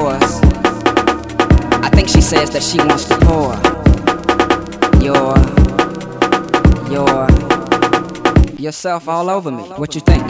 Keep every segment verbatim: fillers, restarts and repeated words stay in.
yours. I think she says that she wants to pour your, your, yourself all over me. What you think?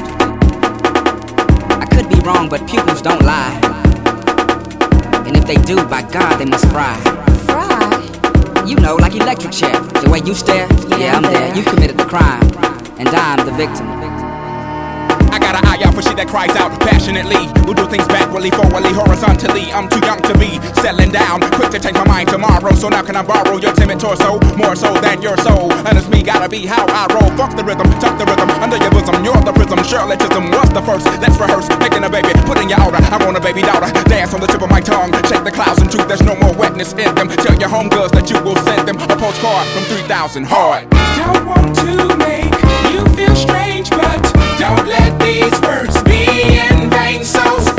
I could be wrong, but pupils don't lie. And if they do, by God, they must fry. Fry? You know, like electric chair. The way you stare, yeah, yeah I'm there. there. You committed the crime, and I'm the victim. I got an eye out for shit that cries out passionately. We'll do things backwardly, forwardly, horizontally. I'm too young to be settling down, quick to change my mind tomorrow. So now can I borrow your timid torso, more so than your soul? And it's me, gotta be how I roll. Fuck the rhythm, tuck the rhythm under your bosom. You're the prism, Shirleyism was the first. Let's rehearse, making a baby, put in your aura. I want a baby daughter, dance on the tip of my tongue. Shake the clouds and truth, there's no more wetness in them. Tell your homegirls that you will send them a postcard from three thousand hard. Don't want to make you feel strange, but don't let these words be in vain. So